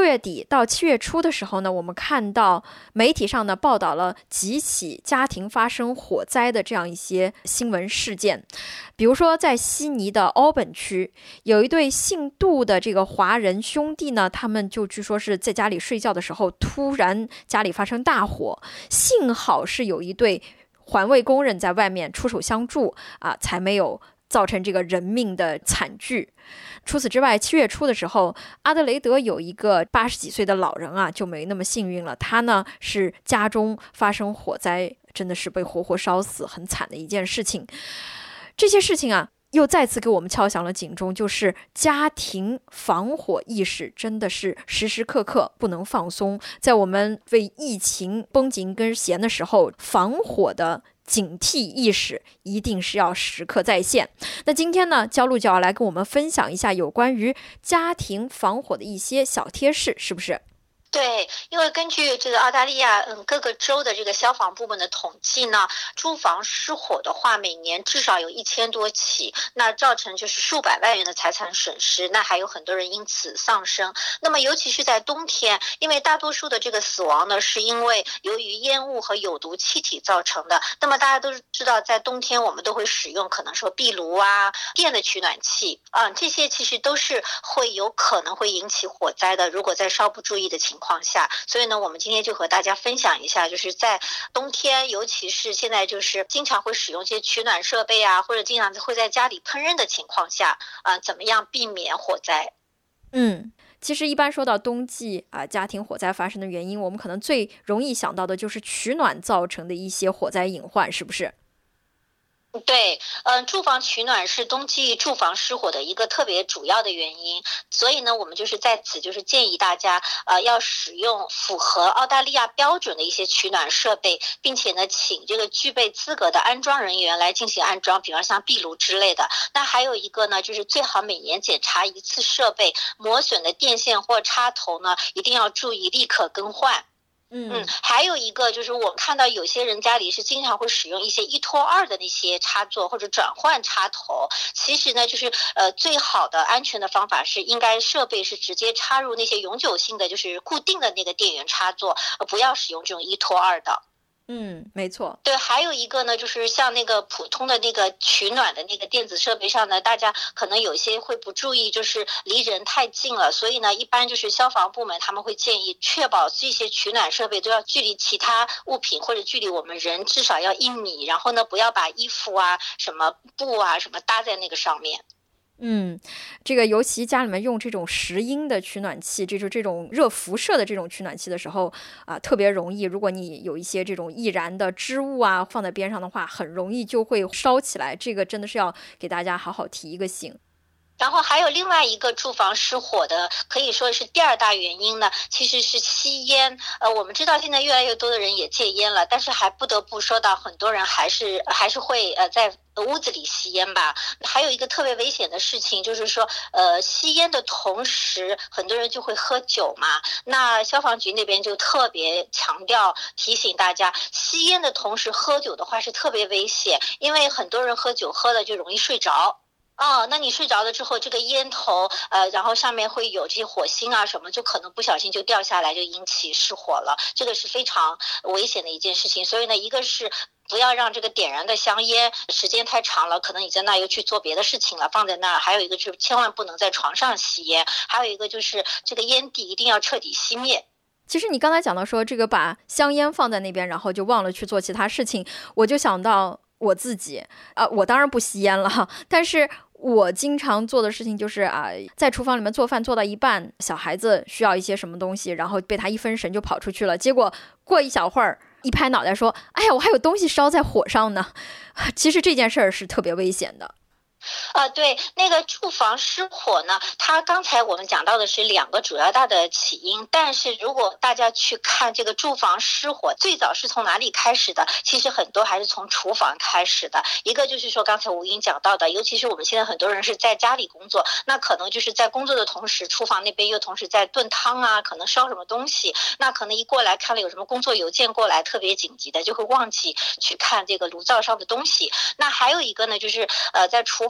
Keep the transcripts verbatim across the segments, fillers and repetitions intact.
月底到七月初的时候呢，我们看到媒体上呢报道了几起家庭发生火灾的这样一些新闻事件。比如说在悉尼的奥本区，有一对姓杜的这个华人兄弟呢，他们就据说是在家里睡觉的时候，突然家里发生大火，幸好是有一对环卫工人在外面出手相助啊，才没有造成这个人命的惨剧。除此之外，七月初的时候，阿德雷德有一个八十几岁的老人啊，就没那么幸运了。他呢是家中发生火灾，真的是被活活烧死，很惨的一件事情。这些事情啊，又再次给我们敲响了警钟，就是家庭防火意识真的是时时刻刻不能放松。在我们为疫情绷紧一根弦的时候，防火的警惕意识一定是要时刻在线。那今天呢，焦露就要来跟我们分享一下有关于家庭防火的一些小贴士，是不是？ 对，因为根据这个澳大利亚嗯各个州的这个消防部门的统计呢，住房失火的话，每年至少有一千多起，那造成就是数百万元的财产损失，那还有很多人因此丧生。那么尤其是在冬天，因为大多数的这个死亡呢，是因为由于烟雾和有毒气体造成的。那么大家都知道，在冬天我们都会使用可能说壁炉啊、电的取暖器啊、嗯，这些其实都是会有可能会引起火灾的，如果在稍不注意的情况下。所以呢，我们今天就和大家分享一下，就是在冬天，尤其是现在就是经常会使用这些取暖设备啊，或者经常会在家里烹饪的情况下啊、呃，怎么样避免火灾？ 嗯。其实一般说到冬季啊，家庭火灾发生的原因，我们可能最容易想到的就是取暖造成的一些火灾隐患，是不是？ 对，嗯，住房取暖是冬季住房失火的一个特别主要的原因，所以呢，我们就是在此就是建议大家，呃，要使用符合澳大利亚标准的一些取暖设备，并且呢，请这个具备资格的安装人员来进行安装，比方像壁炉之类的。那还有一个呢，就是最好每年检查一次设备，磨损的电线或插头呢，一定要注意立刻更换。嗯，还有一个就是我看到有些人家里是经常会使用一些一拖二的那些插座或者转换插头，其实呢就是呃最好的安全的方法是应该设备是直接插入那些永久性的就是固定的那个电源插座，呃不要使用这种一拖二的。 嗯，没错。 对，还有一个呢，就是像那个普通的那个取暖的那个电子设备上呢，大家可能有些会不注意，就是离人太近了，所以呢，一般就是消防部门他们会建议确保这些取暖设备都要距离其他物品或者距离我们人至少要一米，然后呢，不要把衣服啊、什么布啊、什么搭在那个上面。 嗯，这个尤其家里面用这种石英的取暖器，这就这种热辐射的这种取暖器的时候啊，特别容易。如果你有一些这种易燃的织物啊放在边上的话，很容易就会烧起来。这个真的是要给大家好好提一个醒。 然后还有另外一个住房失火的，可以说是第二大原因呢，其实是吸烟。呃，我们知道现在越来越多的人也戒烟了，但是还不得不说到很多人还是还是会呃在屋子里吸烟吧。还有一个特别危险的事情就是说，呃，吸烟的同时，很多人就会喝酒嘛。那消防局那边就特别强调提醒大家，吸烟的同时喝酒的话是特别危险，因为很多人喝酒喝了就容易睡着。哦，那你睡着了之后，这个烟头，呃，然后上面会有这些火星啊什么，就可能不小心就掉下来，就引起失火了。这个是非常危险的一件事情。所以呢，一个是不要让这个点燃的香烟时间太长了，可能你在那又去做别的事情了，放在那儿。还有一个就是千万不能在床上吸烟，还有一个就是这个烟蒂一定要彻底熄灭。 其实你刚才讲到说这个把香烟放在那边，然后就忘了去做其他事情，我就想到我自己啊、呃，我当然不吸烟了，但是我经常做的事情就是啊，在厨房里面做饭做到一半，小孩子需要一些什么东西，然后被他一分神就跑出去了，结果过一小会儿一拍脑袋说，哎呀，我还有东西烧在火上呢。其实这件事儿是特别危险的。 呃，对，那个住房失火呢，它刚才我们讲到的是两个主要大的起因，但是如果大家去看这个住房失火最早是从哪里开始的，其实很多还是从厨房开始的。一个就是说刚才吴英讲到的，尤其是我们现在很多人是在家里工作，那可能就是在工作的同时，厨房那边又同时在炖汤啊，可能烧什么东西，那可能一过来看了有什么工作邮件过来特别紧急的，就会忘记去看这个炉灶上的东西。那还有一个呢，就是呃在厨房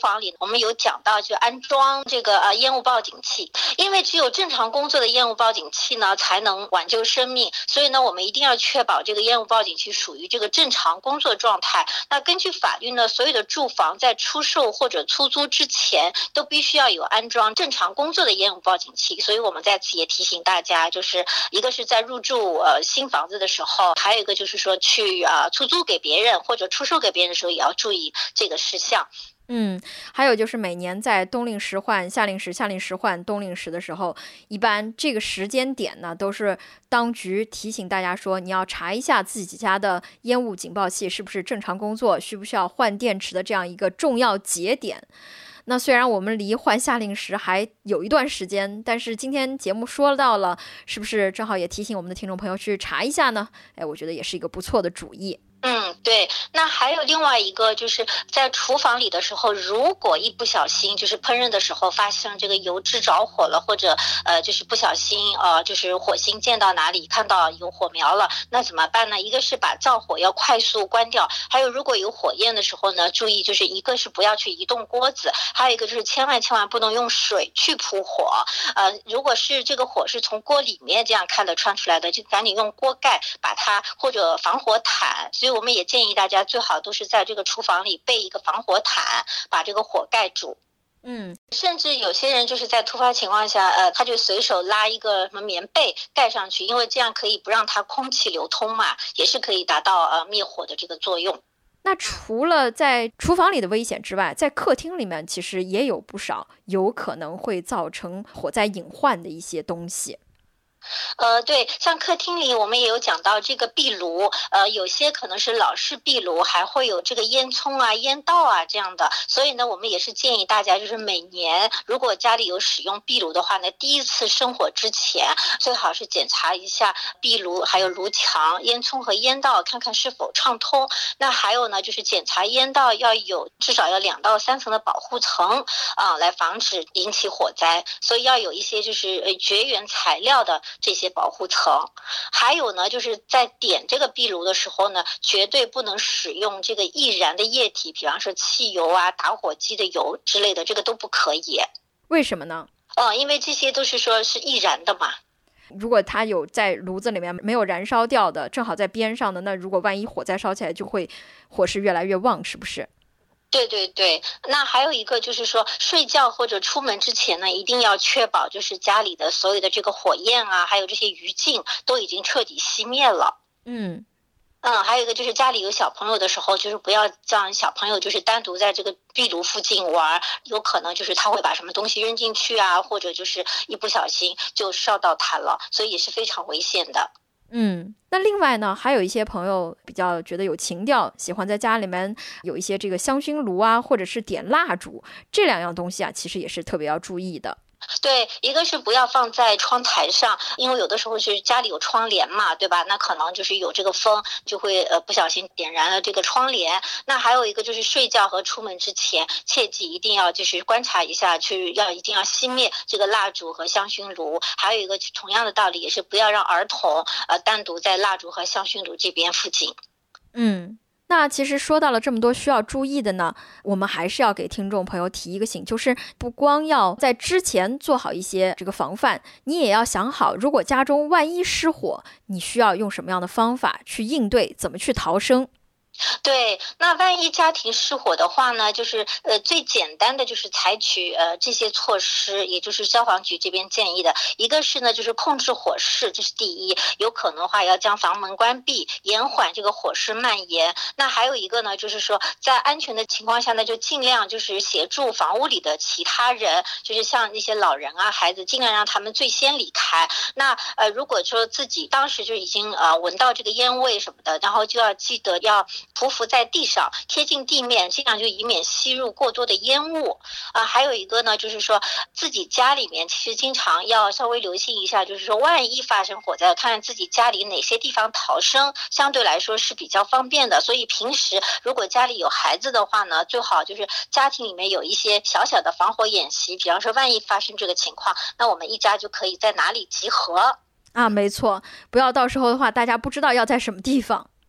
房里我们有讲到就安装这个呃烟雾报警器，因为只有正常工作的烟雾报警器呢才能挽救生命，所以呢我们一定要确保这个烟雾报警器属于这个正常工作状态。那根据法律呢，所有的住房在出售或者出租之前都必须要有安装正常工作的烟雾报警器。所以我们在此也提醒大家，就是一个是在入住呃新房子的时候，还有一个就是说去呃出租给别人或者出售给别人的时候也要注意这个事项。 嗯，还有就是每年在冬令时换夏令时、夏令时换冬令时的时候，一般这个时间点呢，都是当局提醒大家说，你要查一下自己家的烟雾警报器是不是正常工作，需不需要换电池的这样一个重要节点。那虽然我们离换夏令时还有一段时间，但是今天节目说到了，是不是正好也提醒我们的听众朋友去查一下呢？哎，我觉得也是一个不错的主意。 嗯，对。那还有另外一个，就是在厨房里的时候，如果一不小心就是烹饪的时候发生这个油脂着火了，或者呃就是不小心呃就是火星溅到哪里，看到有火苗了，那怎么办呢？一个是把灶火要快速关掉，还有如果有火焰的时候呢，注意就是一个是不要去移动锅子，还有一个就是千万千万不能用水去扑火。呃，如果是这个火是从锅里面这样看得穿出来的，就赶紧用锅盖把它或者防火毯。所以我们也建议大家最好都是在这个厨房里备一个防火毯，把这个火盖住。 嗯， 甚至有些人就是在突发情况下，呃，他就随手拉一个什么棉被盖上去，因为这样可以不让它空气流通嘛，也是可以达到呃灭火的这个作用。 那除了在厨房里的危险之外，在客厅里面其实也有不少有可能会造成火灾隐患的一些东西。 呃，对，像客厅里我们也有讲到这个壁炉，呃，有些可能是老式壁炉，还会有这个烟囱啊、烟道啊这样的，所以呢，我们也是建议大家，就是每年如果家里有使用壁炉的话呢，第一次生火之前，最好是检查一下壁炉还有炉墙、烟囱和烟道，看看是否畅通。那还有呢，就是检查烟道要有至少要两到三层的保护层啊，来防止引起火灾，所以要有一些就是呃绝缘材料的这些保护层。还有呢，就是在点这个壁炉的时候呢，绝对不能使用这个易燃的液体，比方说汽油啊、打火机的油之类的，这个都不可以。 为什么呢？ 嗯，因为这些都是说是易燃的嘛。 如果它有在炉子里面没有燃烧掉的，正好在边上的，那如果万一火灾烧起来，就会火势越来越旺，是不是？ 对对对，那还有一个就是说，睡觉或者出门之前呢，一定要确保就是家里的所有的这个火焰啊，还有这些余烬都已经彻底熄灭了。 嗯嗯，还有一个就是家里有小朋友的时候，就是不要让小朋友就是单独在这个壁炉附近玩，有可能就是他会把什么东西扔进去啊，或者就是一不小心就烧到他了，所以也是非常危险的。 嗯，那另外呢，还有一些朋友比较觉得有情调，喜欢在家里面有一些这个香薰炉啊，或者是点蜡烛，这两样东西啊，其实也是特别要注意的。 对，一个是不要放在窗台上，因为有的时候是家里有窗帘嘛，对吧？那可能就是有这个风，就会呃不小心点燃了这个窗帘。那还有一个就是睡觉和出门之前，切记一定要就是观察一下，去要一定要熄灭这个蜡烛和香薰炉。还有一个同样的道理，也是不要让儿童呃单独在蜡烛和香薰炉这边附近。 嗯。那其实说到了这么多需要注意的呢，我们还是要给听众朋友提一个醒，就是不光要在之前做好一些这个防范，你也要想好，如果家中万一失火，你需要用什么样的方法去应对，怎么去逃生。 对，那万一家庭失火的话呢，就是呃最简单的就是采取呃这些措施，也就是消防局这边建议的。一个是呢，就是控制火势，这是第一，有可能的话要将房门关闭，延缓这个火势蔓延。那还有一个呢，就是说在安全的情况下呢，就尽量就是协助房屋里的其他人，就是像那些老人啊、孩子，尽量让他们最先离开。那呃如果说自己当时就已经呃闻到这个烟味什么的，然后就要记得要匍匐在地上，贴近地面，这样就以免吸入过多的烟雾啊。还有一个呢，就是说自己家里面其实经常要稍微留心一下，就是说万一发生火灾，看看自己家里哪些地方逃生相对来说是比较方便的。所以平时如果家里有孩子的话呢，最好就是家庭里面有一些小小的防火演习，比方说万一发生这个情况，那我们一家就可以在哪里集合啊，没错，不要到时候的话大家不知道要在什么地方。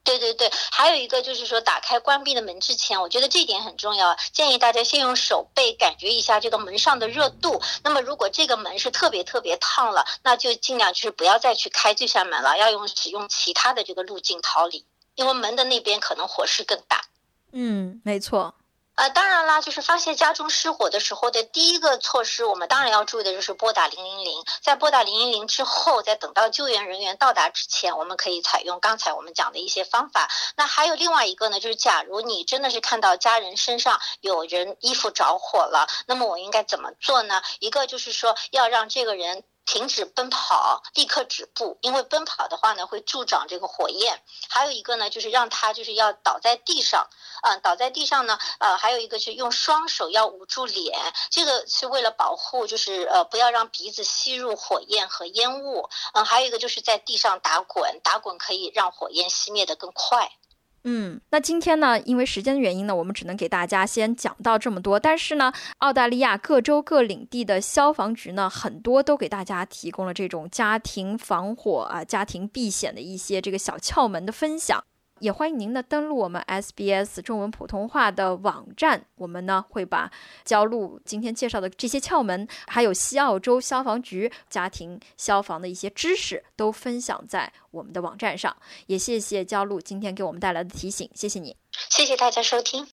对对对，还有一个就是说，打开关闭的门之前，我觉得这一点很重要，建议大家先用手背感觉一下这个门上的热度。那么如果这个门是特别特别烫了，那就尽量就是不要再去开这扇门了，要用使用其他的这个路径逃离，因为门的那边可能火势更大。 嗯，没错。 呃，当然啦，就是发现家中失火的时候的第一个措施，我们当然要注意的就是拨打零零零。在拨打零零零之后，在等到救援人员到达之前，我们可以采用刚才我们讲的一些方法。那还有另外一个呢，就是假如你真的是看到家人身上有人衣服着火了，那么我应该怎么做呢？一个就是说要让这个人停止奔跑，立刻止步，因为奔跑的话呢会助长这个火焰。还有一个呢就是让他就是要倒在地上，嗯、呃，倒在地上呢，呃，还有一个是用双手要捂住脸，这个是为了保护，就是呃不要让鼻子吸入火焰和烟雾。嗯、呃，还有一个就是在地上打滚，打滚可以让火焰熄灭得更快。 嗯，那今天呢，因为时间的原因呢，我们只能给大家先讲到这么多。但是呢，澳大利亚各州各领地的消防局呢，很多都给大家提供了这种家庭防火啊、家庭避险的一些这个小窍门的分享。也欢迎您呢登录我们 S B S 中文普通话的网站，我们呢会把教路今天介绍的这些窍门，还有西澳洲消防局家庭消防的一些知识都分享在我们的网站上。也谢谢教路今天给我们带来的提醒，谢谢你， 谢谢大家收听。